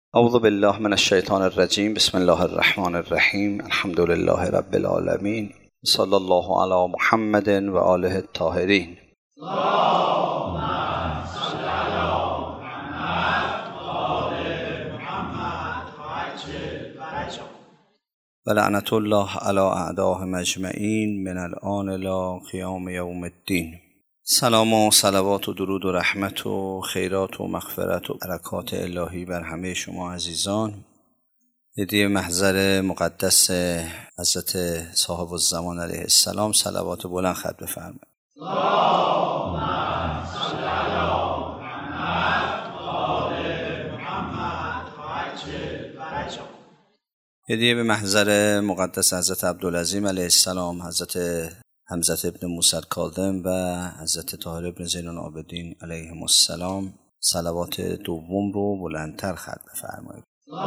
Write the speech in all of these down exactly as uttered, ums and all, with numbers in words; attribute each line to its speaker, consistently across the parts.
Speaker 1: اعوذ بالله من الشیطان الرجیم. بسم الله الرحمن الرحیم. الحمد لله رب العالمین. صلی الله علی محمد و آله الطاهرین. اللهم صل علی محمد و آل محمد وعجل فرجهم. و لعنة الله علی اعدائهم اجمعین من الآن الی قیام یوم الدین. سلام و صلوات و درود و رحمت و خیرات و مغفرت و برکات الهی بر همه شما عزیزان. هدیه محضر مقدس حضرت صاحب الزمان علیه السلام صلوات بلند خط بفرمایید. اللهم صل علی محمد و آل محمد وعجل فرجهم. هدیه به محضر مقدس حضرت عبدالعظیم علیه السلام، حضرت حمزه ابن موسی الکاظم و حضرت طاهر ابن زین العابدین علیهم السلام صلوات دوم رو بلندتر خط بفرمایید.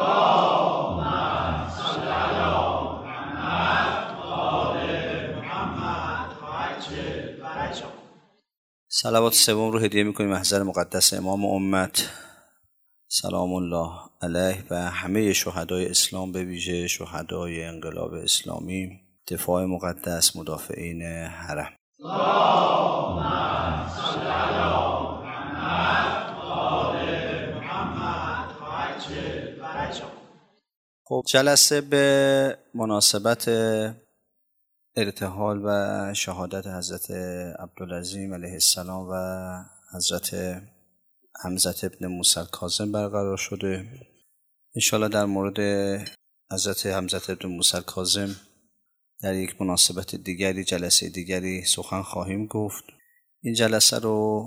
Speaker 1: اللهم صل علی محمد و آل محمد وعجل فرجهم. صلوات سوم رو هدیه می‌کنیم محضر مقدس امام امت سلام الله علیه و همه شهدای اسلام، به ویژه شهدای انقلاب اسلامی، دفاع مقدس، مدافعین حرم. اللهم صل علی محمد و آل محمد وعجل فرجهم. خب جلسه به مناسبت ارتحال و شهادت حضرت عبدالعظیم علیه السلام و حضرت حمزه ابن موسی الکاظم برقرار شده. انشاءالله در مورد حضرت حمزه ابن موسی الکاظم در یک مناسبت دیگری، جلسه دیگری سخن خواهیم گفت. این جلسه رو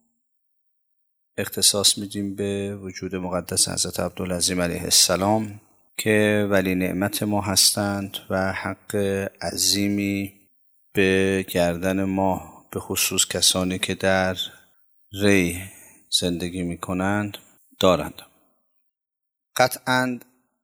Speaker 1: اختصاص میدیم به وجود مقدس حضرت عبدالعظیم علیه السلام که ولی نعمت ما هستند و حق عظیمی به گردن ما، به خصوص کسانی که در ری زندگی میکنند، دارند. قطعاً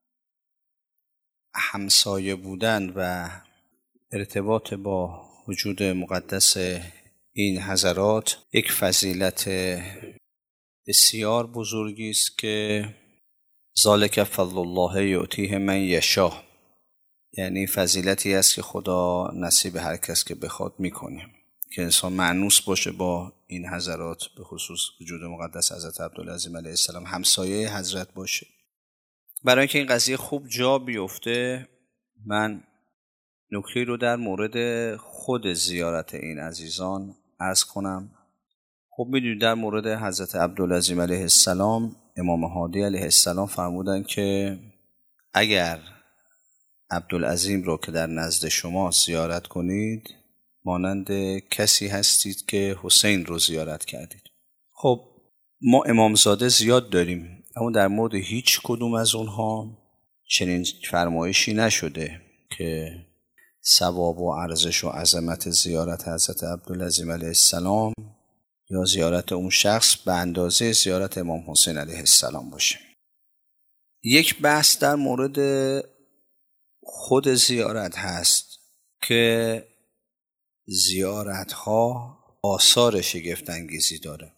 Speaker 1: همسایه بودن و ارتباط با وجود مقدس این حضرات یک فضیلت بسیار بزرگی است که ذالک فضل الله یؤتیه من یشاء، یعنی فضیلتی است که خدا نصیب هر کس که بخواد میکنه، که انسان مأنوس باشه با این حضرات، به خصوص وجود مقدس حضرت عبدالعظیم علیه السلام، همسایه حضرت باشه. برای اینکه این قضیه خوب جا بیفته، من نکته رو در مورد خود زیارت این عزیزان عرض کنم. خب میدونید در مورد حضرت عبدالعظیم علیه السلام، امام هادی علیه السلام فرمودن که اگر عبدالعظیم رو که در نزد شما زیارت کنید، مانند کسی هستید که حسین رو زیارت کردید. خب ما امامزاده زیاد داریم، اما در مورد هیچ کدوم از اونها چنین فرمایشی نشده که ثواب و ارزش و عظمت زیارت حضرت عبدالعظیم علیه السلام یا زیارت اون شخص به اندازه زیارت امام حسین علیه السلام باشه. یک بحث در مورد خود زیارت هست که زیارت ها آثار شگفت انگیزی داره.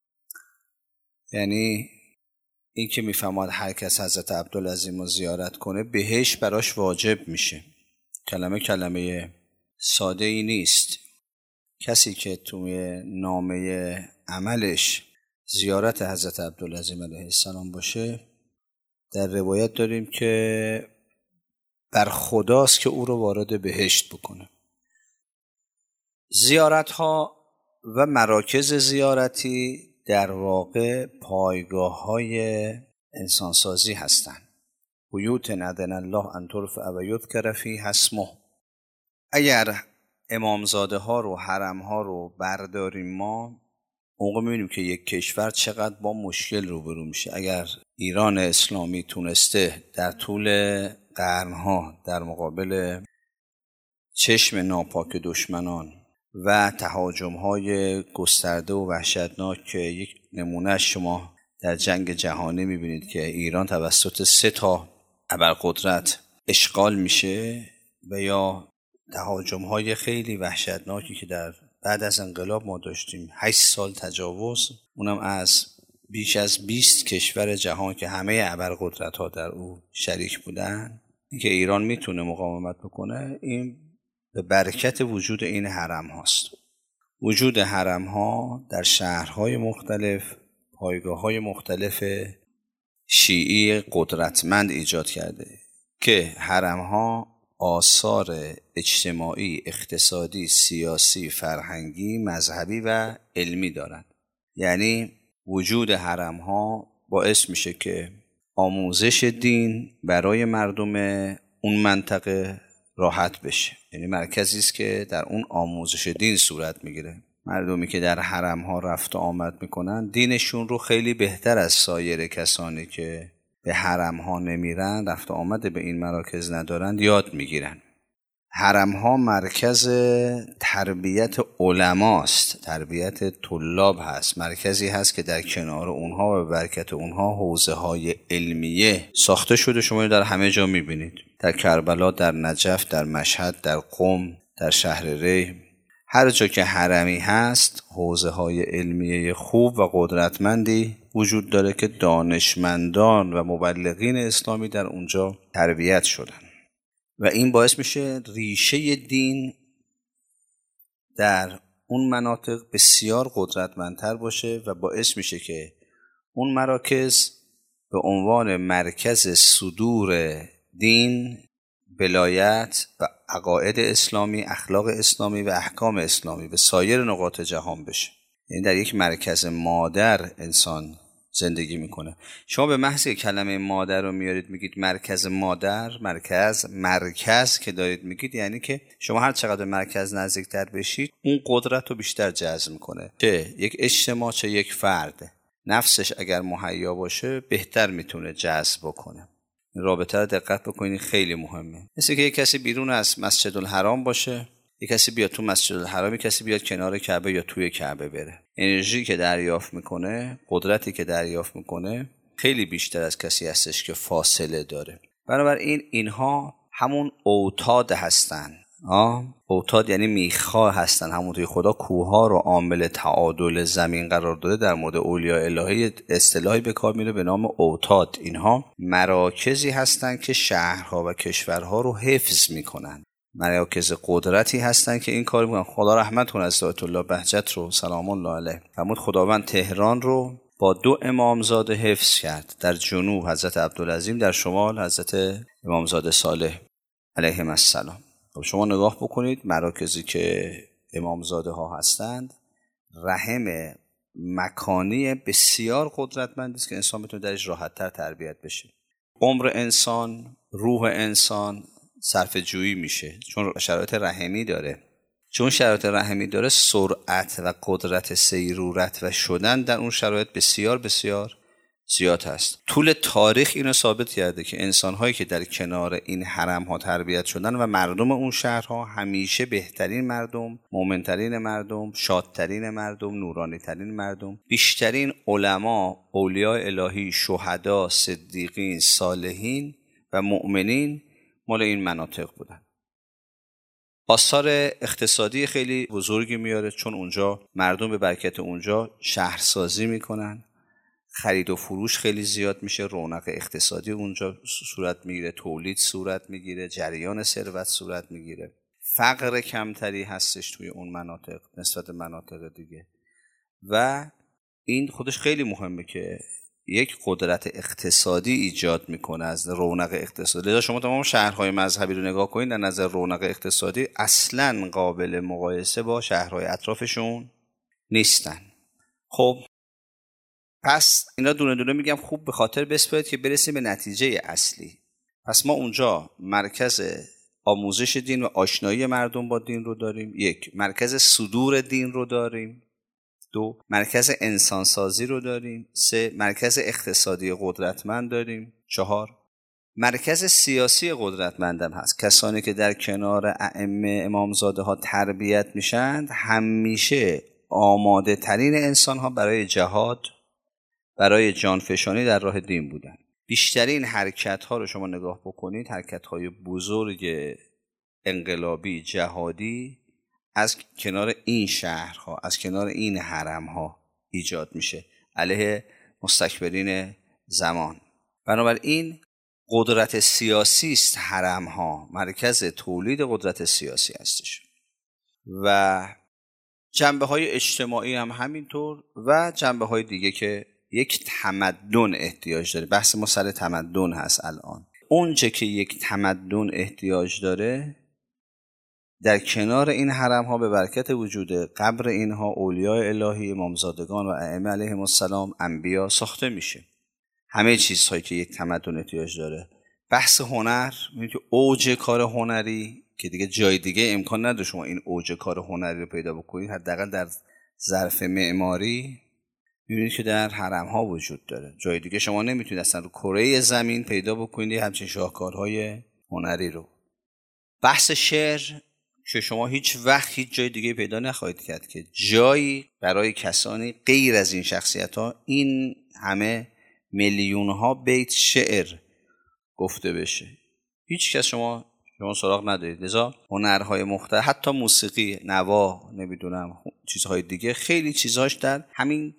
Speaker 1: یعنی این که میفهمد هر کس حضرت عبدالعظیم رو زیارت کنه بهش براش واجب میشه. کلمه کلمه ساده ای نیست. کسی که توی نامه عملش زیارت حضرت عبدالعظیم علیه السلام باشه، در روایت داریم که بر خداست که او رو وارد بهشت بکنه. زیارت ها و مراکز زیارتی در واقع پایگاه های انسانسازی هستند. بیوت اذن الله ان ترفع و یذکر فیها اسمه. اگر امامزاده ها رو، حرم ها رو برداریم، ما موقع می‌بینیم که یک کشور چقدر با مشکل روبرو میشه. اگر ایران اسلامی تونسته در طول قرنها در مقابل چشم ناپاک دشمنان و تهاجم‌های گسترده و وحشتناک که یک نمونه شما در جنگ جهانی می‌بینید که ایران توسط سه تا ابرقدرت اشغال میشه، و یا تهاجم‌های خیلی وحشتناکی که در بعد از انقلاب ما داشتیم، هشت سال تجاوز، اونم از بیش از بیست کشور جهان که همه ابرقدرت‌ها در او شریک بودن، اینکه ایران میتونه مقاومت بکنه، این به برکت وجود این حرم هاست. وجود حرم ها در شهرهای مختلف پایگاه های مختلف شیعی قدرتمند ایجاد کرده که حرم ها آثار اجتماعی، اقتصادی، سیاسی، فرهنگی، مذهبی و علمی دارند. یعنی وجود حرم ها باعث میشه که آموزش دین برای مردم اون منطقه راحت بشه. یعنی مرکزی است که در اون آموزش دین صورت میگیره. مردمی که در حرم ها رفت و آمد میکنن دینشون رو خیلی بهتر از سایر کسانی که به حرم ها نمیرن، رفت و آمد به این مراکز ندارن، یاد میگیرن. حرم ها مرکز تربیت علماست، تربیت طلاب هست، مرکزی هست که در کنار اونها و برکت اونها حوزه های علمیه ساخته شده. شما در همه جا میبینید، در کربلا، در نجف، در مشهد، در قم، در شهر ری، هر جا که حرمی هست حوزه های علمیه خوب و قدرتمندی وجود داره که دانشمندان و مبلغین اسلامی در اونجا تربیت شدن و این باعث میشه ریشه دین در اون مناطق بسیار قدرتمندتر باشه و باعث میشه که اون مراکز به عنوان مرکز صدور دین، ولایت و عقاید اسلامی، اخلاق اسلامی و احکام اسلامی به سایر نقاط جهان بشه. یعنی در یک مرکز مادر انسان زندگی میکنه. شما به محض کلمه مادر رو میارید میگید مرکز مادر، مرکز مرکز که دارید میگید، یعنی که شما هر چقدر به مرکز نزدیکتر بشید اون قدرت رو بیشتر جذب میکنه. چه یک اجتماع چه یک فرد، نفسش اگر مهیا باشه بهتر میتونه جذب بکنه. رابطه رو دقت بکنید، خیلی مهمه. مثل که یک کسی بیرون از مسجد الحرام باشه، یک کسی بیاد تو مسجد الحرام، یک کسی بیاد کنار کعبه یا توی کعبه بره، انرژی که دریافت میکنه، قدرتی که دریافت میکنه خیلی بیشتر از کسی هستش که فاصله داره. بنابراین اینها همون اوتاد هستن. آه اوتاد یعنی میخواه هستن. همون توی خدا کوها رو عامل تعادل زمین قرار داده. در مورد اولیاء الهی اصطلاحی به کار میره به نام اوتاد. اینها مراکزی هستن که شهرها و کشورها رو حفظ میکنن، مراکز قدرتی هستن که این کار میکنن. خدا رحمت کنه از آیت الله بهجت رو سلام الله علیه، فرمود خداوند تهران رو با دو امامزاده حفظ کرد. در جنوب حضرت عبدالعظیم، در شمال حضرت امامزاده صالح علیهم السلام. شما نگاه بکنید مراکزی که امامزاده ها هستند رحم مکانی بسیار قدرتمندی است که انسان میتونه درش راحت‌تر تربیت بشه. عمر انسان، روح انسان صرفه جویی میشه چون شرایط رحمی داره. چون شرایط رحمی داره سرعت و قدرت سیرورت و شدن در اون شرایط بسیار بسیار زیاد هست. طول تاریخ اینو ثابت کرده که انسان‌هایی که در کنار این حرم‌ها تربیت شدن و مردم اون شهرها همیشه بهترین مردم، مؤمن‌ترین مردم، شادترین مردم، نورانی‌ترین مردم، بیشترین علما، اولیاء الهی، شهدا، صدیقین، صالحین و مؤمنین مال این مناطق بودن. آثار اقتصادی خیلی بزرگی میاره چون اونجا مردم به برکت اونجا شهرسازی میکنن، خرید و فروش خیلی زیاد میشه، رونق اقتصادی اونجا صورت میگیره، تولید صورت میگیره، جریان ثروت صورت میگیره، فقر کمتری هستش توی اون مناطق نسبت مناطق دیگه و این خودش خیلی مهمه که یک قدرت اقتصادی ایجاد میکنه از رونق اقتصادی. لذا شما تمام شهرهای مذهبی رو نگاه کنید، در نظر رونق اقتصادی اصلاً قابل مقایسه با شهرهای اطرافشون نیستن. خب پس اینا دونه دونه میگم خوب به خاطر بسپارید که برسیم به نتیجه اصلی. پس ما اونجا مرکز آموزش دین و آشنایی مردم با دین رو داریم، یک مرکز صدور دین رو داریم، دو مرکز انسانسازی رو داریم، سه مرکز اقتصادی قدرتمند داریم، چهار مرکز سیاسی قدرتمندم هست. کسانی که در کنار ائمه امامزاده ها تربیت میشن همیشه آماده ترین انسان ها برای جهاد، برای جانفشانی در راه دین بودن. بیشترین حرکت ها رو شما نگاه بکنید، حرکت های بزرگ انقلابی جهادی از کنار این شهرها، از کنار این حرمها ایجاد میشه، علیه مستکبرین زمان. بنابراین قدرت سیاسی است حرم ها، مرکز تولید قدرت سیاسی هستش و جنبه های اجتماعی هم همینطور و جنبه های دیگه که یک تمدن احتیاج داره. بحث ما سر تمدن هست الان. اونچه که یک تمدن احتیاج داره در کنار این حرم ها به برکت وجود قبر اینها اولیاء الهی، امامزادگان و ائمه علیهم السلام، انبیا ساخته میشه. همه چیزهایی که یک تمدن احتیاج داره. بحث هنر، میگه که اوج کار هنری که دیگه جای دیگه امکان نداره شما این اوج کار هنری رو پیدا بکنید، حداقل در ظرف معماری میبینید که در حرم ها وجود داره. جای دیگه شما نمیتونید اصلا رو کره زمین پیدا بکنید همچین شاهکارهای هنری رو. بحث شعر که شما هیچ وقت هیچ جای دیگه پیدا نخواهید کرد که جایی برای کسانی غیر از این شخصیت ها این همه میلیون ها بیت شعر گفته بشه. هیچ کس شما شما سراغ ندارید. لذا هنرهای مختلف، حتی موسیقی، نوا، نمیدونم چیزهای دیگه، خیلی چیزهاش در همین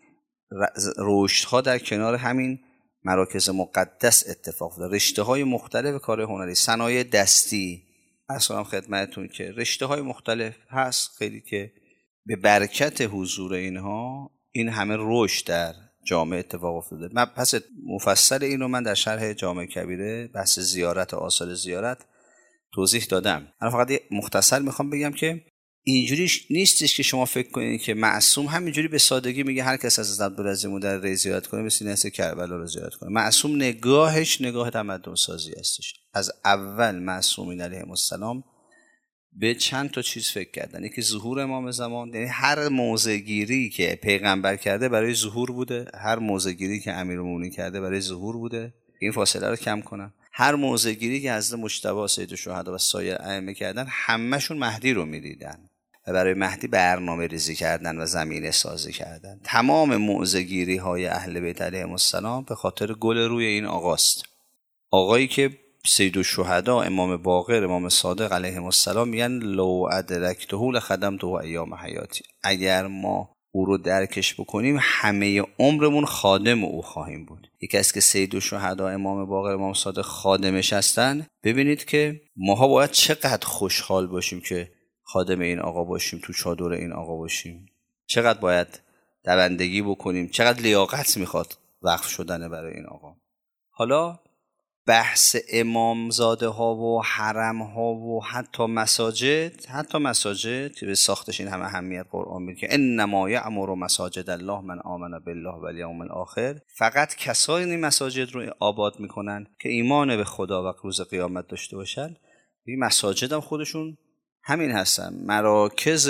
Speaker 1: رشدها در کنار همین مراکز مقدس اتفاق افتاده. رشته های مختلف کار هنری، صنایع دستی، اصلا خدمتتون که رشته های مختلف هست خیلی که به برکت حضور اینها این همه رشد در جامعه اتفاق افتاده. من پس مفصل اینو من در شرح جامع کبیره بحث زیارت و آثار زیارت توضیح دادم. من فقط مختصر میخوام بگم که اینجوری نیستش که شما فکر کنید که معصوم همینجوری به سادگی میگه هر کس از حضرت عبدالعظیم در ری زیارت کنه به سینه کربلا رو زیارت کنه. معصوم نگاهش نگاه تمدن سازی هستش. از اول معصومین علیهم السلام به چند تا چیز فکر کردن. یکی ظهور امام زمان، یعنی هر موضع‌گیری که پیغمبر کرده برای ظهور بوده، هر موضع‌گیری که امیرالمومنین کرده برای ظهور بوده، این فاصله رو کم کنن. هر موضع‌گیری که حضرت مجتبی سید الشهدا و سایر ائمه کردن همه‌شون مهدی رو می‌دیدن و برای مهدی برنامه ریزی کردن و زمینه سازی کردن. تمام موضع‌گیری های اهل بیت علیهم السلام به خاطر گل روی این آقاست. آقایی که سید الشهدا، امام باقر، امام صادق علیهم السلام میگن لو ادرکته لخدمته ایام حیاتی، اگر ما او رو درکش بکنیم همه عمرمون خادم او خواهیم بود. یکی از که سید الشهدا، امام باقر، امام صادق خادمش هستن، ببینید که ماها باید چقدر خوشحال باشیم که خادم این آقا باشیم، تو چادر این آقا باشیم. چقدر باید دوندگی بکنیم، چقدر لیاقت میخواد وقف شدن برای این آقا. حالا بحث امامزاده ها و حرم ها و حتی مساجد، حتی مساجد که به ساختش این همه اهمیت قرآن میده که انما یعمر مساجد الله من آمن بالله والیوم الاخر، فقط کسایی این مساجد رو آباد میکنن که ایمان به خدا و روز قیامت داشته باشن. این مساجد هم خودشون همین هستن، مراکز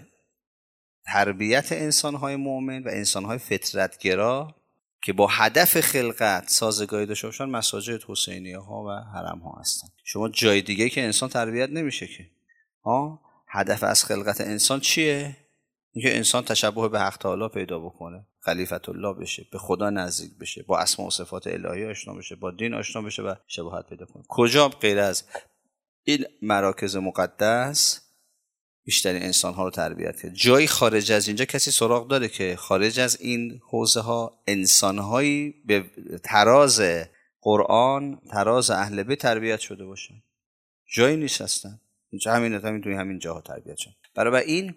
Speaker 1: تربیت انسان‌های مؤمن و انسان‌های فطرتگرا که با هدف خلقت سازگاری داشته باشن. مساجد، حسینیه ها و حرم ها هستن. شما جای دیگه که انسان تربیت نمیشه که. ها هدف از خلقت انسان چیه؟ اینکه انسان تشبه به حق تعالی پیدا بکنه، خلیفت الله بشه، به خدا نزدیک بشه، با اسما و صفات الهی آشنا بشه، با دین آشنا بشه و شباهت پیدا کنه. کجا غیر از این مراکز مقدس بیشترین انسان ها رو تربیت کرد؟ جایی خارج از اینجا کسی سراغ داره که خارج از این حوزه ها انسان هایی به تراز قرآن، تراز اهل بیت تربیت شده باشن؟ جایی نیست هستن. اینجا همین همین توی همین جاها تربیت شدن. برای این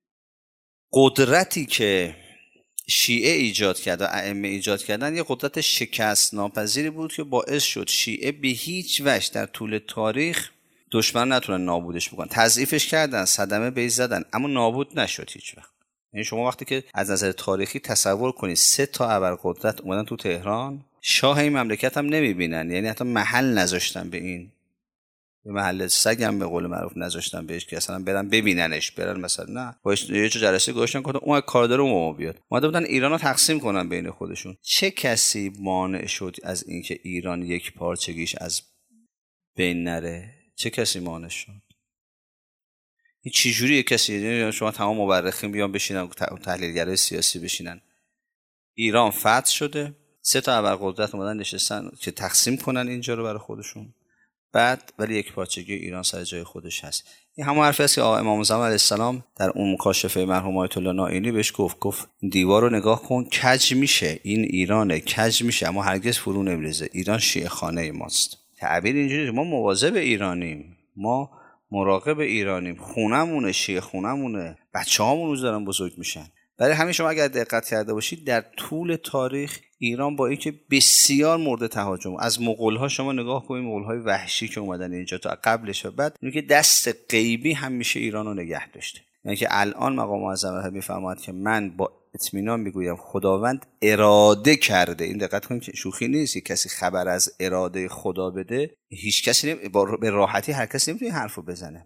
Speaker 1: قدرتی که شیعه ایجاد کرد و ائمه ایجاد کردن یه قدرت شکست ناپذیری بود که باعث شد شیعه به هیچ وجه در طول تاریخ دشمن نتونن نابودش بکنن. تضعیفش کردن، صدمه بهش زدن، اما نابود نشد هیچ وقت. یعنی شما وقتی که از نظر تاریخی تصور کنید سه تا ابرقدرت اومدن تو تهران، شاه این مملکت هم نمیبینن، یعنی حتی محل نذاشتن به این، به محل سگم به قول معروف نذاشتن بهش که اصلا برن ببیننش، برن مثلا نه باش یه جو جلسه گذاشتن گفتن اون کاردار اون بیاد، اومده بودن ایرانو تقسیم کنن بین خودشون. چه کسی مانع شد از اینکه ایران یک پارچگیش از بین نره؟ چه کسی مانع شد؟ این چه جوریه کسی؟ شما تمام مورخین بیان بشینن، تحلیلگرای سیاسی بشینن، ایران فتح شده، سه تا ابرقدرت اومدن نشستن که تقسیم کنن اینجا رو برای خودشون. بعد ولی یک پارچگی ایران سر جای خودش هست. این همون حرفی است که امام زمان علیه السلام در اون مکاشفه مرحوم آیت الله نائینی بهش گفت گفت دیوار رو نگاه کن، کج میشه، این ایرانه، کج میشه اما هرگز فرو نمیریزه، ایران شیعه خانه ماست. تعبیر اینجوریه، ما مواظب ایرانیم، ما مراقب ایرانیم، خونمونه، شیعه خونمونه، بچه‌هامون روز دارن بزرگ میشن. برای همین شما اگر دقت کرده باشید در طول تاریخ ایران با اینکه بسیار مورد تهاجم، از مغول‌ها شما نگاه کنید، مغول‌های وحشی که اومدن اینجا تا قبلش و بعد، اینکه دست غیبی همیشه ایران رو نگه داشته. یعنی که الان مقام معظم میفرماید که من با اطمینان میگویم خداوند اراده کرده. این دقت کنید که شوخی نیست، کسی خبر از اراده خدا بده، هیچ کسی نمی... با... به راحتی هر کسی نمیتونه این حرفو بزنه.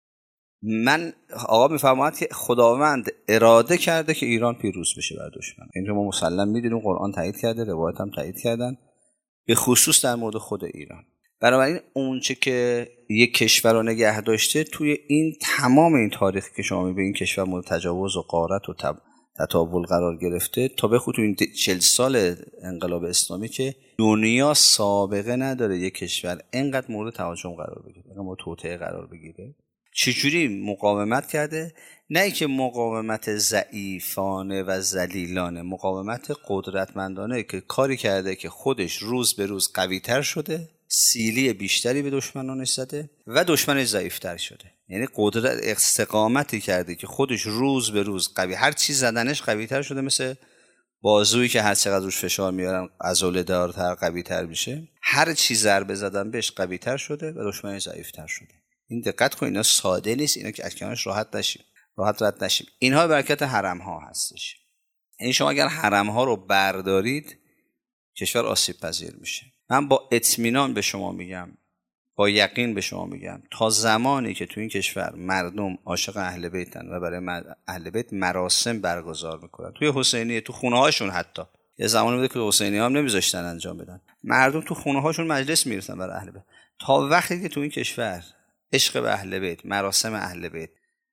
Speaker 1: من آقا میفرماید که خداوند اراده کرده که ایران پیروز بشه بر دشمن. این رو ما مسلم میدونیم، قرآن تایید کرده، روایت هم تایید کردن، به خصوص در مورد خود ایران. بنابراین اونچه که یک کشور رو نگه داشته توی این تمام این تاریخی که شما میبینید این کشور مورد تجاوز و غارت و تب... تطاول قرار گرفته، تا به خصوص این چهل سال انقلاب اسلامی که دنیا سابقه نداره یک کشور اینقدر مورد تهاجم قرار بگیره، اینقدر مورد توطئه قرار بگیره. چجوری مقاومت کرده؟ نه اینکه مقاومت ضعیفانه و ذلیلانه، مقاومت قدرتمندانه که کاری کرده که خودش روز به روز قوی‌تر شده، سیلی بیشتری به دشمنانش زده و دشمنش ضعیف‌تر شده. یعنی قدرت استقامتی کرده که خودش روز به روز قوی، هر چی زدنش قوی‌تر شده، مثل بازویی که هر چقدر روش فشار میارن عضله‌دارتر قوی‌تر میشه، هر چی ضربه زدن بهش قوی‌تر شده و دشمنش ضعیف‌تر شده. این دقت کن، اینا ساده نیست، اینا که از کنارش راحت نشیم، راحت رد نشیم. اینها برکت حرم ها هستش. این شما اگر حرم ها رو بردارید کشور آسیب پذیر میشه. من با اطمینان به شما میگم، با یقین به شما میگم، تا زمانی که تو این کشور مردم عاشق اهل بیتن و برای اهل بیت مراسم برگزار میکنن، توی حسینیه، تو خونه هاشون، حتی یه زمانی بوده که حسینی هم نمیذاشتن انجام بدن، مردم تو خونه هاشون مجلس میرسن برای اهل بیت. تا وقتی که تو این کشور عشق به اهل بیت، مراسم اهل بیت،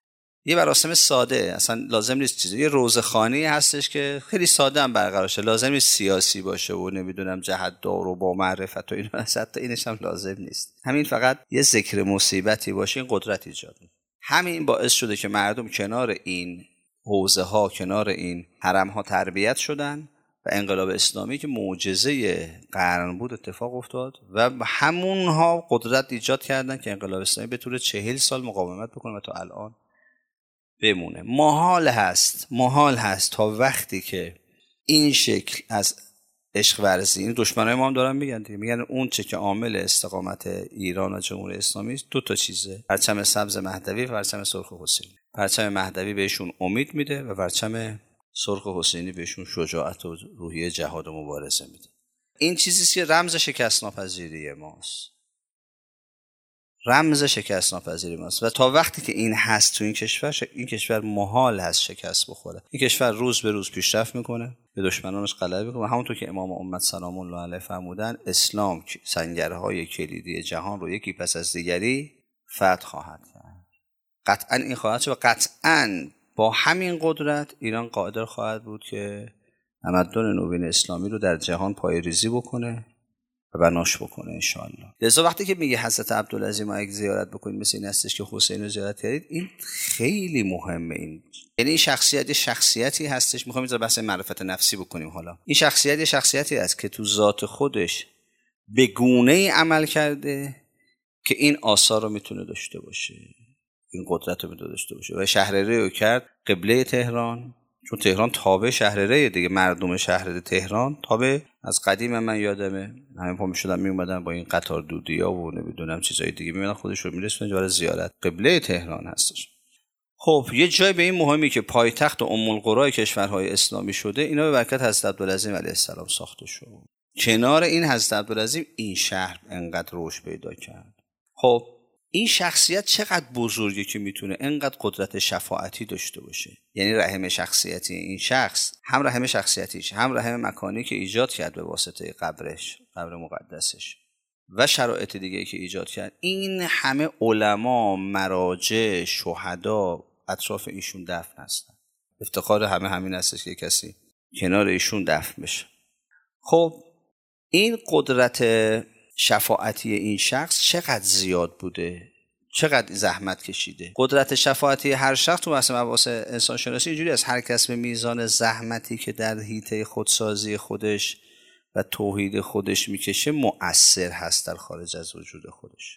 Speaker 1: یه مراسم ساده، اصلا لازم نیست چیزی، یه روزخوانی هستش که خیلی ساده هم برقرار شه، لازم نیست سیاسی باشه و نمیدونم جهت‌دار و با معرفت و اینا، حتی اینش هم لازم نیست. همین فقط یه ذکر مصیبتی باشه این قدرت ایجاد می‌کنه. همین باعث شده که مردم کنار این حوزه ها، کنار این حرم ها تربیت شدن و انقلاب اسلامی که معجزه قرن بود اتفاق افتاد و همونها قدرت ایجاد کردن که انقلاب اسلامی به طول چهل سال مقاومت بکنه و تا الان بمونه. محال هست محال هست تا وقتی که این شکل از عشق ورزی، این دشمنای ما هم دارن میگن دیگه، میگن اون چه که عامل استقامت ایران و جمهوری اسلامی است دو تا چیزه، پرچم سبز مهدوی و پرچم سرخ حسینی. پرچم مهدوی بهشون امید میده و پرچم سرخ حسینی بهشون شجاعت و روحیه جهاد و مبارزه میده. این چیزیست که رمز شکست ناپذیری ماست، رمز شکست ناپذیری ماست و تا وقتی که این هست تو این کشور، این کشور محال هست شکست بخوره. این کشور روز به روز پیشرفت میکنه، به دشمنانش غلبه میکنه. همونطور که امام امت سلام الله علیه فرمودن، اسلام سنگرهای کلیدی جهان رو یکی پس از دیگری فتح خواهد کرد. قطعا این خواهد شد و قطعا با همین قدرت ایران قادر خواهد بود که تمدن نوین اسلامی رو در جهان پایه‌ریزی بکنه و بناش بکنه انشاءالله. لذا وقتی که میگه حضرت عبدالعظیم رو اگه زیارت بکنید مثل این هستش که حسین رو زیارت کردید، این خیلی مهمه. این یعنی این شخصیت شخصیتی هستش، میخوام اینجا بحث معرفت نفسی بکنیم. حالا این شخصیت شخصیتی است که تو ذات خودش به گونه‌ای عمل کرده که این آثار رو میتونه داشته باشه، این قدرت رو میتونه داشته باشه و شهرری رو کرد قبله تهران، چون تهران تابع شهرره دیگه، مردم شهر تهران تابع از قدیم من یادمه همین پا میشدن میومدن با این قطار دودیا و نمیدونم چیزای دیگه میمدن خودشون میرسونن جوار زیارت. قبله تهران هستش. خب یه جای به این مهمی که پایتخت و ام القرى کشورهای اسلامی شده، اینا به برکت حضرت عبدالعظیم علیه السلام ساخته شد. کنار این حضرت عبدالعظیم این شهر انقدر رشد پیدا کرد. خب این شخصیت چقدر بزرگه که میتونه انقدر قدرت شفاعتی داشته باشه. یعنی رحم شخصیتی این شخص، هم رحم شخصیتیش، هم رحم مکانی که ایجاد کرد به واسطه قبرش، قبر مقدسش و شرایط دیگه که ایجاد کرد، این همه علما، مراجع، شهدا اطراف ایشون دفن هستن. افتخار همه همین هستش که کسی کنار ایشون دفن بشه. خب این قدرت شفاعتی این شخص چقدر زیاد بوده، چقدر زحمت کشیده. قدرت شفاعتی هر شخص تو بحث مباحث انسان شناسی اینجوری است، هر کس به میزان زحمتی که در حیطه خودسازی خودش و توحید خودش میکشه مؤثر هست در خارج از وجود خودش.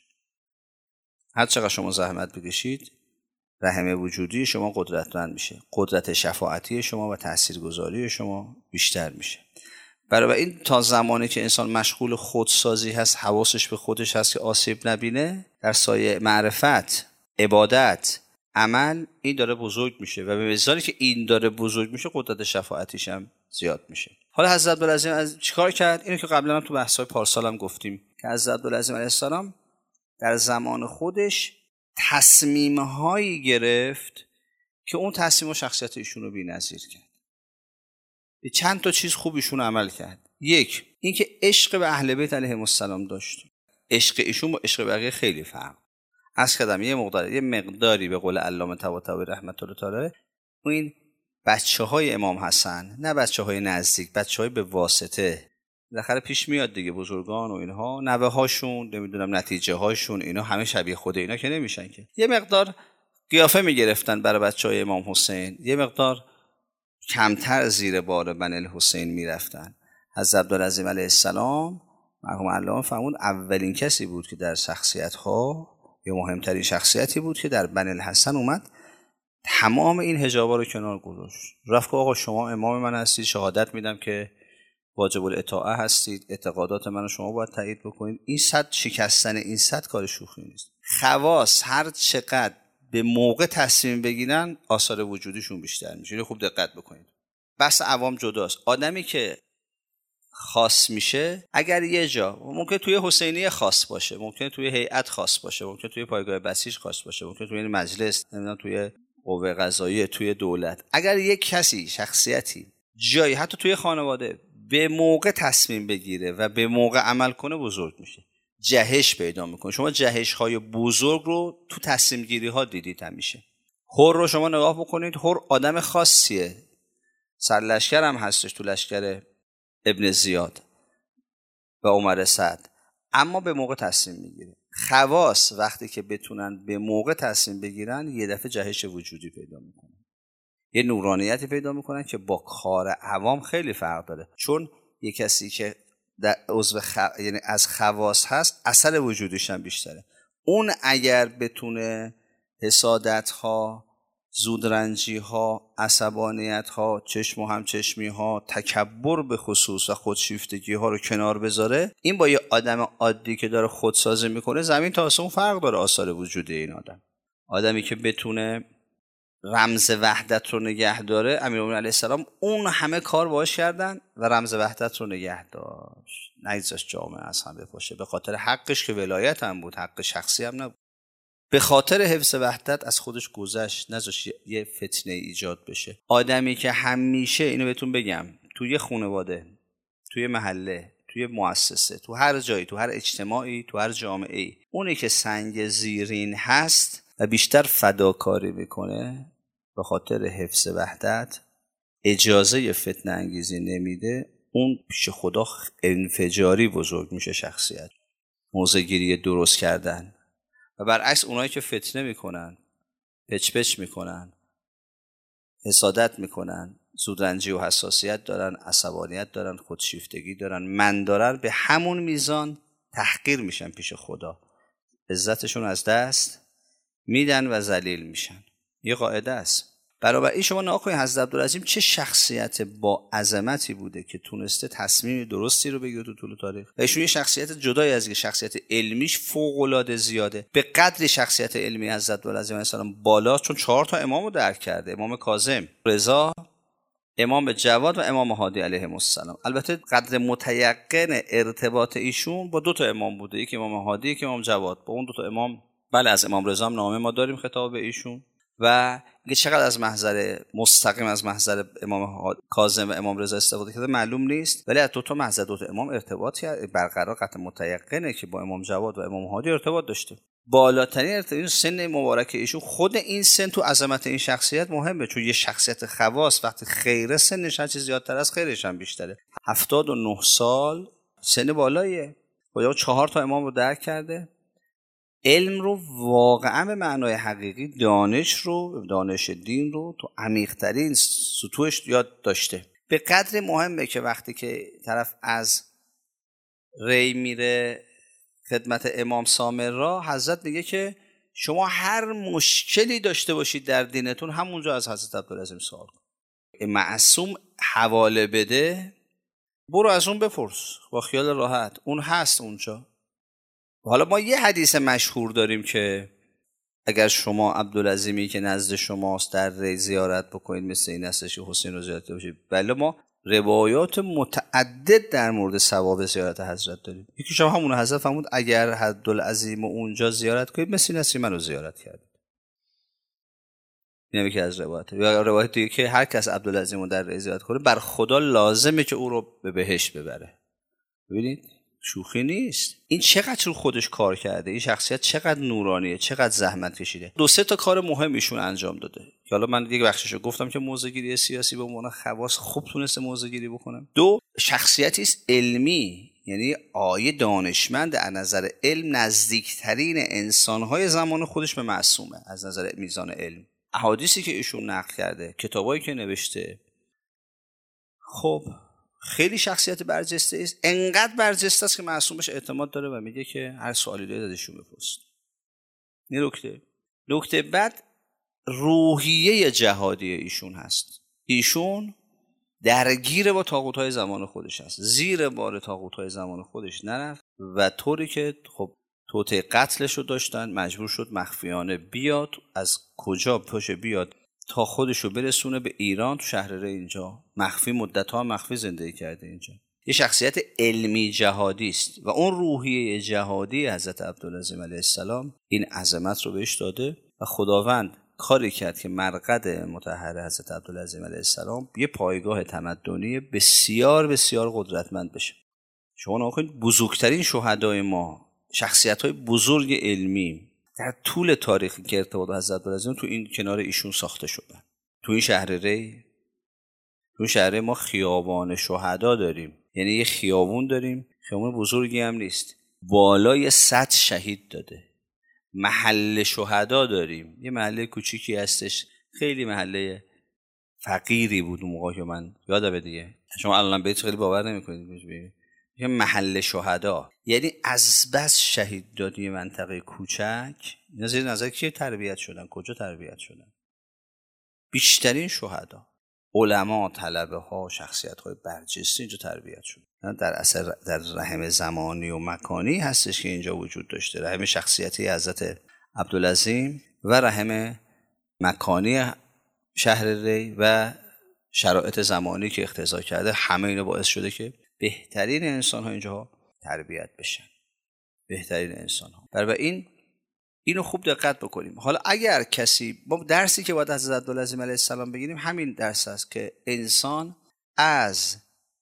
Speaker 1: هر چقدر شما زحمت بکشید رحم وجودی شما قدرتمند میشه، قدرت شفاعتی شما و تاثیرگذاری شما بیشتر میشه. برای این تا زمانی که انسان مشغول خودسازی هست، حواسش به خودش هست که آسیب نبینه، در سایه معرفت، عبادت، عمل، این داره بزرگ میشه و به میزانی که این داره بزرگ میشه قدرت شفاعتیش هم زیاد میشه. حالا حضرت عبدالعظیم از چیکار کرد؟ اینو که قبلا هم تو بحث‌های پارسال هم گفتیم که حضرت عبدالعظیم علیه السلام در زمان خودش تصمیم‌هایی گرفت که اون تصمیم و شخصیت ایشون رو بی‌نظیر کرد. به چند تا چیز خوب ایشون عمل کرد. یک، اینکه عشق به اهل بیت علیهم السلام داشت. عشق ایشون با عشق بقیه خیلی فرق. از کدام یه مقدار یه مقداری به قول علامه طباطبایی رحمت الله تعالی این بچه‌های امام حسن، نه بچه‌های نزدیک، بچه‌های به واسطه، بالاخره پیش میاد دیگه، بزرگان و اینها، نوه هاشون، نمیدونم نتیجه هاشون، اینا همه شبیه خود اینا که نمیشن که. یه مقدار قیافه میگرفتن برای بچه‌های امام حسین، یه مقدار کمتر زیر بار بنی الحسین میرفتن. حضرت عبدالعظیم علیه السلام مرحوم علامه فرمود اولین کسی بود که در شخصیت‌ها یا مهمترین شخصیتی بود که در بنی الحسن اومد تمام این حجابا رو کنار گذاشت. رفت که آقا شما امام من هستید، شهادت میدم که واجب الاطاعه هستید، اعتقادات منو شما باید تایید بکنید. این صد شکستن این صد کار شوخی نیست. خواص هر چقدر به موقع تصمیم بگیرن آثار وجودیشون بیشتر میشه. اینو خوب دقت بکنید. بس عوام جداست. آدمی که خاص میشه اگر یه جا ممکن توی حسینیه خاص باشه، ممکن توی هیئت خاص باشه، ممکن توی پایگاه بسیج خاص باشه، ممکن توی مجلس، نمیدونم توی قوه قضاییه، توی دولت، اگر یک کسی شخصیتی جایی حتی توی خانواده به موقع تصمیم بگیره و به موقع عمل کنه بزرگ میشه، جهش پیدا میکنه. شما جهش های بزرگ رو تو تصمیم گیری ها دیدید همیشه. هور رو شما نگاه بکنید، هور آدم خاصیه، سرلشکر هم هستش تو لشکر ابن زیاد و عمر سعد، اما به موقع تصمیم میگیره. خواص وقتی که بتونن به موقع تصمیم بگیرن یه دفعه جهش وجودی پیدا میکنن، یه نورانیتی پیدا میکنن که با کار عوام خیلی فرق داره. چون یه کسی که در عضو خ... یعنی از خواص هست اثر وجودیش هم بیشتره. اون اگر بتونه حسادت ها، زودرنجی ها، عصبانیت ها، چشم و همچشمی ها، تکبر به خصوص و خودشیفتگی ها رو کنار بذاره، این با یه آدم عادی که داره خودسازی میکنه زمین تا آسمون فرق داره آثار وجودی این آدم. آدمی که بتونه رمز وحدت رو نگه داره، امیرالمومنین علیه السلام اون همه کار باهاش کردن و رمز وحدت رو نگه داشت، نگذاشت جامعه از هم بپاشه، به خاطر حقش که ولایت هم بود، حق شخصی هم نبود. به خاطر حفظ وحدت از خودش گذشت، نذاشت یه فتنه ایجاد بشه. آدمی که همیشه، اینو بهتون بگم، توی خانواده، توی محله، توی مؤسسه، تو هر جایی، تو هر اجتماعی، تو هر جامعه‌ای، اونی که سنگ زیرین هست و بیشتر فداکاری میکنه به خاطر حفظ وحدت، اجازه فتنه انگیزی نمیده، اون پیش خدا انفجاری بزرگ میشه شخصیت، موضع‌گیری درست کردن. و برعکس اونایی که فتنه میکنن، پچ پچ میکنن، حسادت میکنن، زودرنجی و حساسیت دارن، عصبانیت دارن، خودشیفتگی دارن، من دارن، به همون میزان تحقیر میشن پیش خدا، عزتشون از دست میدن و ذلیل میشن. یه قاعده است. بنابراین شما نگاه کنید حضرت عبدالعظیم چه شخصیت با عظمتی بوده که تونسته تصمیم درستی رو بگیره تو طول تاریخ. و ایشون یه شخصیت جدای از شخصیت علمیش فوق العاده زیاده. به قدر شخصیت علمی حضرت عبدالعظیم علیه السلام بالا، چون چهار تا امام رو درک کرده: امام کاظم، رضا، امام جواد و امام هادی علیهم السلام. البته قدر متیقن ارتباط ایشون با دو تا امام بوده، یکی امام هادی، یکی امام جواد. با اون دو تا امام، بله، از امام رضا هم نامه ما داریم خطاب به ایشون. و اینکه چقدر از محضر مستقیم از محضر امام کاظم و امام رضا استفاده کرده معلوم نیست، ولی از دو تا محضر دو تا امام ارتباط برقرار قطع متیقنه که با امام جواد و امام هادی ارتباط داشته. بالاترین ارتباط سن مبارک ایشون، خود این سن تو عظمت این شخصیت مهمه، چون یه شخصیت خواص وقتی خیره سنش هر چیز زیادتر از خیرش هم بیشتره. هفتاد و نه سال سن بالاییه. خدا چهار تا امام رو درک کرده، علم رو واقعا به معنای حقیقی، دانش رو، دانش دین رو تو عمیق‌ترین سطوحش یاد داشته. به قدر مهمه که وقتی که طرف از ری میره خدمت امام سامرا، حضرت میگه که شما هر مشکلی داشته باشید در دینتون همونجا از حضرت عبدالعظیم سوال کن. معصوم حواله بده، برو از اون بپرس با خیال راحت، اون هست اونجا. حالا ما یه حدیث مشهور داریم که اگر شما عبدالعظیمی که نزد شماست در ری زیارت بکنید مثل این هستش که حسین رو زیارت باشید. بله ما روایات متعدد در مورد ثواب زیارت حضرت داریم. یکی شما همون حضرت فرمود اگر عبدالعظیم اونجا زیارت کنید مثل این هستی منو زیارت کرد. این یکی از روایات. یا روایت دیگه که هر کس عبدالعظیم رو در ری زیارت کنه بر خدا لازمه که او رو به بهشت ببره. ببینید شوخی نیست. این چقدر رو خودش کار کرده، این شخصیت چقدر نورانیه، چقدر زحمت کشیده. دو سه تا کار مهم ایشون انجام داده. حالا من یک بخششو گفتم که موضع‌گیری سیاسی به عنوان خواص خوب تونسته موضع‌گیری بکنه. دو، شخصیتی است علمی، یعنی آیه دانشمند، از نظر علم نزدیکترین انسان‌های زمان خودش به معصومه از نظر میزان علم. احادیثی که ایشون نقل کرده، کتابایی که نوشته، خب خیلی شخصیت برجسته است. انقدر برجسته است که معصوم بهش اعتماد داره و میگه که هر سوالی دارید ازشون بپرسید. این نکته. نکته بعد روحیه جهادی ایشون هست. ایشون درگیر با طاغوت‌های زمان خودش هست، زیر بار طاغوت‌های زمان خودش نرفت و طوری که خب توطئه قتلش رو داشتن مجبور شد مخفیانه بیاد. از کجا پاشه بیاد تا خودش رو برسونه به ایران، تو شهر ری اینجا مخفی، مدت‌ها مخفی زندگی کرده اینجا. یه شخصیت علمی جهادی است و اون روحیه جهادی حضرت عبدالعظیم علیه السلام این عظمت رو بهش داده و خداوند کاری کرد که مرقد مطهر حضرت عبدالعظیم علیه السلام یه پایگاه تمدنی بسیار بسیار قدرتمند بشه. شما نگاه کنید بزرگترین شهدای ما، شخصیت‌های بزرگ علمی در طول تاریخی که ارتباط حضرت عبدالعظیم تو این کنار ایشون ساخته شدن. تو این شهر ری، تو این شهر ما خیابان شهدا داریم، یعنی یه خیابون داریم، خیابون بزرگی هم نیست، بالای صد شهید داده. محل شهدا داریم، یه محله کوچیکی هستش، خیلی محله فقیری بود اون موقع که من یادمه دیگه. شما الان بهش خیلی باور نمی‌کنید. یه محل شهدا، یعنی از بس شهید دادی منطقه کوچک. اینا زیر نظر کی تربیت شدن، کجا تربیت شدن؟ بیشترین شهدا، علما، طلبه ها، شخصیت های برجسته اینجا تربیت شدن. در اثر در رحم زمانی و مکانی هستش که اینجا وجود داشته، رحم شخصیتی حضرت عبدالعظیم و رحم مکانی شهر ری و شرایط زمانی که اقتضا کرده، همه اینا باعث شده که بهترین انسان ها اینجا تربیت بشن. بهترین انسان ها. برای این اینو خوب دقت بکنیم. حالا اگر کسی، ما درسی که باید از عبدالعظیم علیه السلام بگیریم همین درس است که انسان از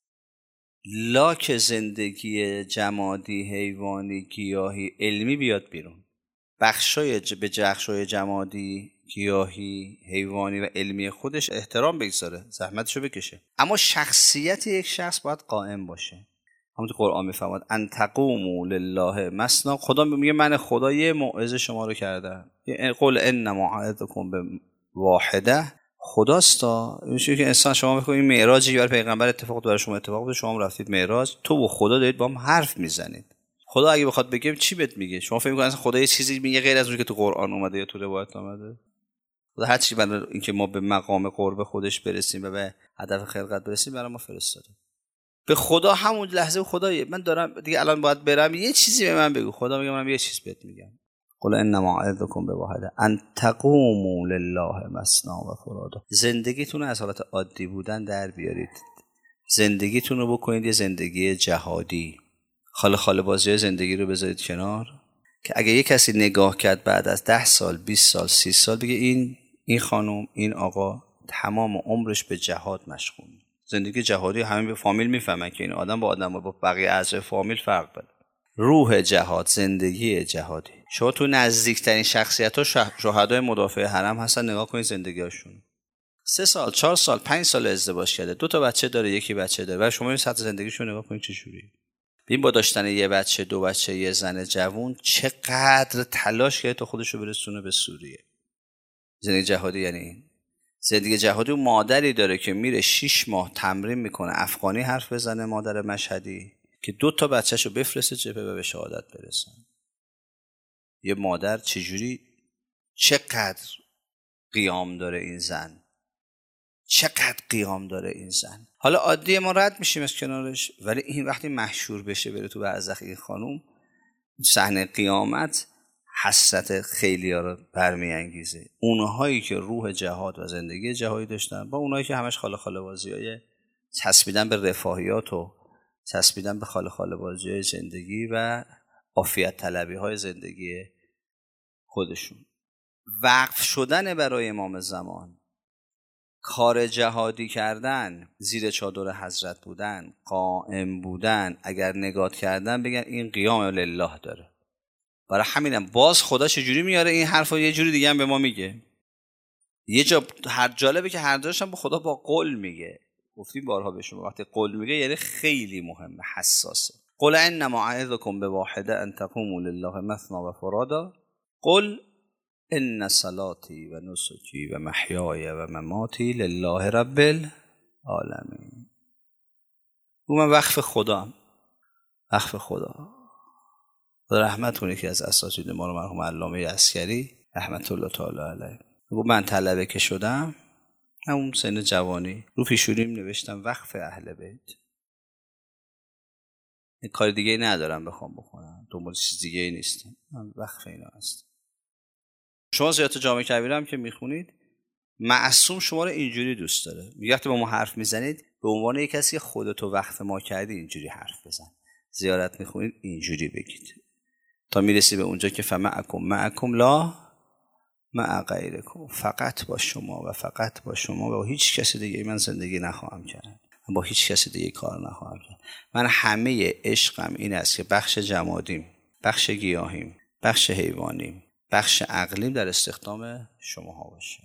Speaker 1: لاک زندگی جمادی، حیوانی، گیاهی، علمی بیاد بیرون. بخشای به بخشای جمادی، گیاهی، حیوانی و علمی خودش احترام بگذاره، زحمتشو بکشه، اما شخصیت یک شخص باید قائم باشه. همونطور قرآن میفرماد ان تقوموا لله مثنا. خدا میگه من خدا یه موعظه شما رو کردم، قل ان موعظکم بواحده. خداستا میشه که انسان شما میگه معراجی برای پیغمبر اتفاق برای شما اتفاق افتاد، شما رفتید معراج، تو و خدا دارید با هم حرف میزنید. خدا اگه بخواد بگه چی بهت میگه؟ شما فکر می‌کنید خدا یه چیزی میگه غیر از اون که تو قرآن اومده یا تو روایت اومده؟ خدا هر چیزی برای اینکه ما به مقام قرب خودش برسیم و به هدف خلقت برسیم برای ما فرستاده. به خدا همون لحظه خدا من دارم دیگه الان باید برم یه چیزی به من بگو. خدا میگه من یه چیز بهت میگم. قل ان موعظکم بواحده ان تقوموا لله مثنا و فرادا. زندگیتون رو از حالت عادی بودن در بیارید، زندگیتون رو بکنید یه زندگی جهادی. خاله خاله بازی زندگی رو بذارید کنار که اگه یه کسی نگاه کرد بعد از ده سال، بیست سال، سی سال بگه این این خانم، این آقا تمام عمرش به جهاد مشغول. زندگی جهادی همین به فامیل میفهمن که این آدم با آدم با بقیه اعضای فامیل فرق داره. روح جهاد، زندگی جهادی. شما تو نزدیکترین شخصیت‌ها شهدای مدافع حرم هستن، نگاه کنید زندگی‌هاشون. سه سال، چهار سال، پنج سال ازدواج کرده، دو تا بچه داره، یکی بچه داره. و شما این سطح زندگیشو نگاه کنید چه جوریه. ببین با داشتن یه بچه، دو بچه، یه زن جوون چقدر تلاش کرده تا خودشو برسونه به سوریه. زندگی جهادی یعنی این. زندگی جهادی اون مادری داره که میره شیش ماه تمرین میکنه افغانی حرف بزنه، مادر مشهدی، که دو تا بچهشو بفرسته جبهه و به شهادت برسن. یه مادر چجوری، چقدر قیام داره این زن، چقدر قیام داره این زن. حالا عادی ما رد میشیم از کنارش، ولی این وقتی مشهور بشه بره تو برزخ این خانوم، صحنه قیامت حسرت خیلی ها رو برمیانگیزه. اونهایی که روح جهاد و زندگی جهادی داشتن با اونهایی که همش خاله خاله بازی های چسبیدن به رفاهیات و چسبیدن به خاله خاله بازی های زندگی و عافیت طلبی های زندگی خودشون. وقف شدن برای امام زمان، کار جهادی کردن، زیر چادر حضرت بودن، قائم بودن، اگر نگاه کردن بگن این قیام لله داره. برای همینم باز خدا چجوری میاره این حرفو یه جوری دیگه هم به ما میگه. یه جا هر جالبه که هر جاش هم با خدا با قول میگه. گفتیم بارها به شما وقتی قول میگه یعنی خیلی مهمه، حساسه. قل انما اعظکم بواحده ان تقوموا لله مثنی و فرادا قل ان صلاتی و نسکی و محیای و مماتی لله رب العالمین. او من وقف خدا، وقف خدا. رحمت کنه که از اساتید ما رو مرحوم علامه عسکری رحمت الله تعالی علیه، گفت من طلبه که شدم همون سن جوانی رو پیشونیم نوشتم وقف اهل بیت. این کار دیگه ندارم بخوام بکنم، دنبال چیز دیگه ای نیستم، من وقف اینا هستم. شما زیارت جامع کبیره هم که میخونید معصوم شما رو اینجوری دوست داره. وقتی با ما حرف میزنید به عنوان یک کسی خودتو وقف ما کردی اینجوری حرف بزن. زیارت میخونید اینجوری بگید تا میرسی به اونجا که فمعکم معکم لا مع غیرکم، فقط با شما و فقط با شما و با هیچ کسی دیگه من زندگی نخواهم کرد، من با هیچ کسی دیگه کار نخواهم کرد. من همه عشقم این است که بخش جمادیم، بخش گیاهیم، بخش حیوانیم، بخش عقلیم در استخدام شماها باشه.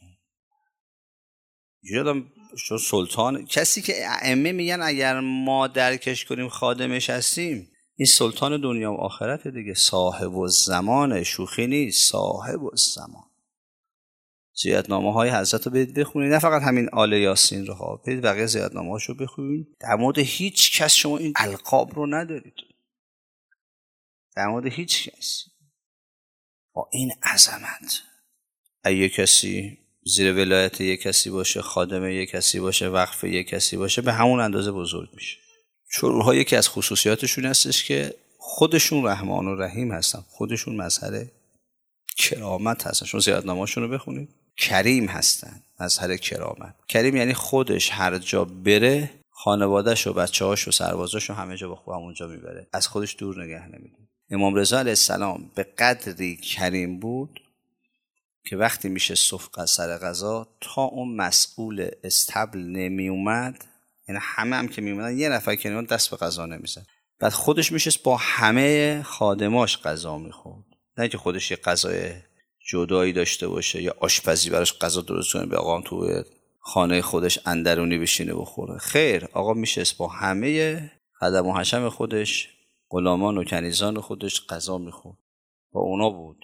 Speaker 1: یادم شو سلطان، کسی که ائمه میگن اگر ما درکش کنیم خادمش هستیم، این سلطان دنیا و آخرت دیگه، صاحب الزمان، شوخی نیست، صاحب الزمان. زیارتنامه های حضرت رو برید بخونید، نه فقط همین آل یاسین رو ها، برید بقیه زیارتنامه هاشو بخونید. در مورد هیچ کس شما این القاب رو ندارید، در مورد هیچ کس با این عظمت. اگه کسی زیر ولایت یک کسی باشه، خادم یک کسی باشه، وقف یک کسی باشه، به همون اندازه بزرگ میشه. شروعها یکی از خصوصیاتشون هستش که خودشون رحمان و رحیم هستن، خودشون مظهر کرامت هستن. شما زیارتنامه‌هاشون رو بخونید، کریم هستن، مظهر کرامت. کریم یعنی خودش هر جا بره خانواده‌ش و بچه‌هاش و سربازاش رو همه جا با خود همونجا میبره، از خودش دور نگه نمی‌داره. امام رضا علیه السلام به قدری کریم بود که وقتی میشه صفقه سر غذا تا اون مسئول استبل نمی اومد، یعنی همه هم که می اومدن یه نفر کنار دست به غذا نمیزد، بعد خودش میشست با همه خادماش غذا میخورد. نه که خودش یه غذای جدایی داشته باشه یا آشپزی براش غذا درست کنه به آقام تو خانه خودش اندرونی بشینه بخوره. خیر، آقا میشست با همه خدم و حشم خودش، غلامان و کنیزان خودش غذا میخورد، با اونا بود.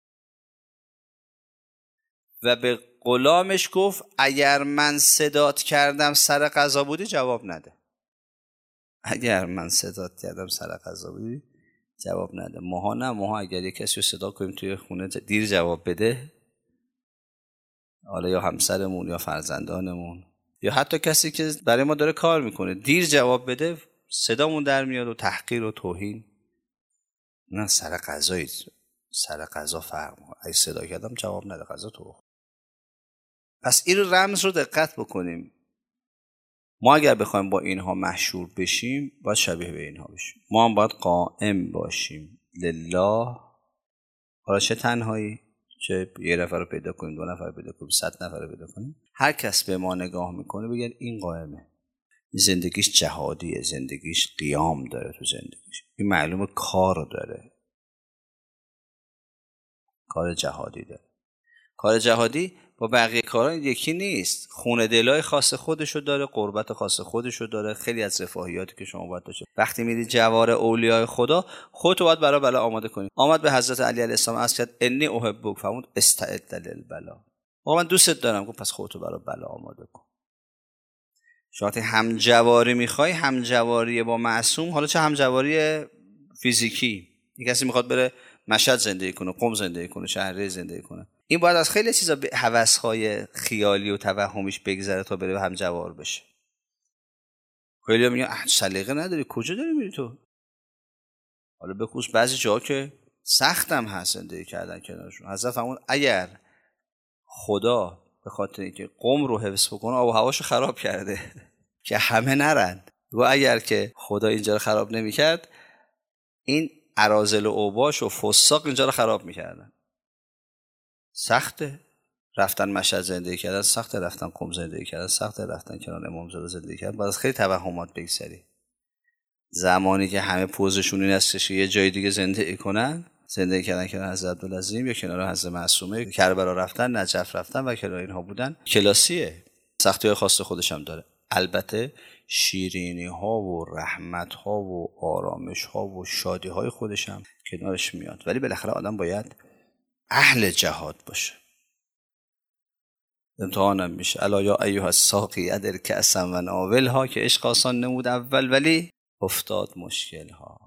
Speaker 1: و به غلامش گفت اگر من صدات کردم سر غذا بودی جواب نده. اگر من صدات کردم سر غذا بودی جواب نده. ماها نه، ماها اگر یک کسی رو صدا کنیم توی خونه دیر جواب بده، حالا یا همسرمون یا فرزندانمون یا حتی کسی که برای ما داره کار میکنه دیر جواب بده، صدامون در میاد و تحقیر و توهین. نه، سر غذایی، سر غذا فرق میکنه. اگه صدا کردم جواب نده، غذا تو. پس این رمز رو دقت بکنیم. ما اگر بخوایم با اینها مشهور بشیم باید شبیه به اینها بشیم. ما هم باید قائم باشیم لله. حالا چه تنهایی، چه یه نفر رو پیدا کنیم، دو نفر رو پیدا کنیم، صد نفر رو پیدا کنیم، هر کس به ما نگاه میکنه بگن این قائمه، زندگیش جهادیه، زندگیش قیام داره، تو زندگیش این معلومه کار داره، کار جهادی داره. کار جهادی با بقیه کارا این یکی نیست. خون دلای خاص خودشو داره، قربت خاص خودشو داره، خیلی از رفاهیاتی که شما باید داشته. وقتی میری جوار اولیاء خدا، خودتو باید برای بلا آماده کنی. آمد به حضرت علی علیه السلام عرض کرد انی احبک، فرمود استعد للبلا. آقا من دوستت دارم. گفت پس خودتو برای بلا آماده کن. شما همجواری میخوای، همجواری با معصوم، حالا چه همجواری فیزیکی، یک کسی میخواد بره مشهد زندگی کنه، قم زندگی کنه، شهرهای زندگی کنه، این باید از خیلی چیزا هوس‌های خیالی و توهمیش بگذره تا بره همجوار بشه. خیلی میگن سلیقه نداری، کجا داری میری تو؟ حالا به خصوص بعضی جاها که سختم هست زندگی کردن کنارشون. حضرت فرمود اگر خدا به خاطر اینکه قم رو حفظ بکنه آب و هواشو خراب کرده که همه نرن، و اگر که خدا اینجا رو خراب نمی‌کرد، این اراذل و اوباش و فساق اینجا رو خراب می‌کردن. سخته رفتن مشهد زندگی کردن، سخته رفتن قم زندگی کردن، سخته رفتن کنار امامزاده زندگی کردن. باید خیلی توهمات بگذری. زمانی که همه پوزشون این است که یه جای دیگه زندگی کنن، زندگی کردن کنار حضرت عبدالعظیم یا کنار حضرت معصومه، کربلا رفتن، نجف رفتن و کنار اینها بودن، کلاسیه. سختی‌های خاص خودش هم داره. البته شیرینی ها و رحمت ها و آرامش ها و شادی های خودش هم کنارش میاد. ولی بالاخره آدم باید اهل جهاد باشه. امتحانم میشه. الا یا ایها الساقی ادر کأسا و ناولها، که عشق آسان نمود اول ولی افتاد مشکل ها.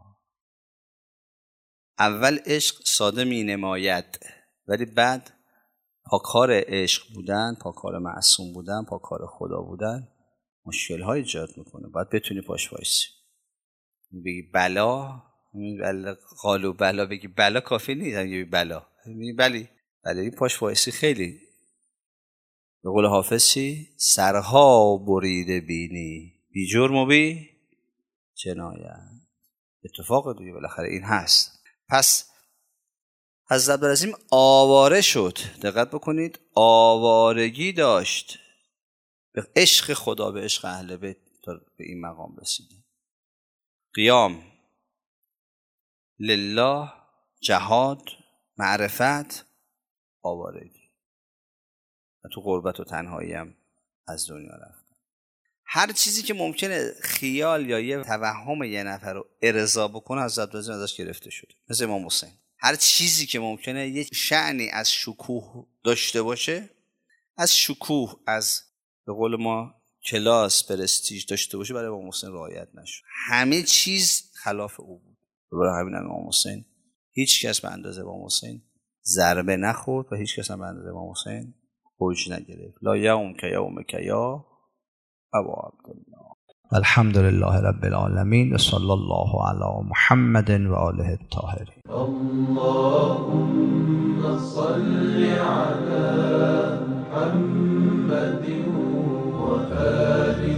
Speaker 1: اول عشق ساده می نماید ولی بعد پاکار عشق بودن، پاکار معصوم بودن، پاکار خدا بودن مشکل های ایجاد میکنه. باید بتونی پاش وایسی. بگی بلا، قالو بلا، بگی بلا کافی نیست، بگی بلا، بگی بلی بلی این پاش وایسی خیلی. به قول حافظ چی؟ سرها بریده بینی بی جرم و بی جنایت. اتفاق دیگه بالاخره این هست. پس حضرت عبدالعظیم آواره شد. دقت بکنید، آوارگی داشت به عشق خدا، به عشق اهل بیت تا به این مقام رسیده. قیام لله، جهاد، معرفت، آوارگی و تو غربت و تنهایی هم از دنیا رفت. هر چیزی که ممکنه خیال یا یه توهم یه نفر رو ارضا بکنه حضرت عبدالعظیم ازش گرفته شده. مثل امام حسین، هر چیزی که ممکنه یه شأنی از شکوه داشته باشه، از شکوه، از به قول ما کلاس، پرستیژ داشته باشه، برای امام حسین رعایت نشد. همه چیز خلاف او بود. برای همین امام حسین هیچ کس به اندازه امام حسین ضربه نخورد و هیچ کس هم به اندازه امام حسین اوج نگرفت. لا یوم که یوم که یا ابا عبدالله. الحمدلله رب العالمین و صلی الله علی محمد و آله الطاهرین. اللهم صل علی محمد و آله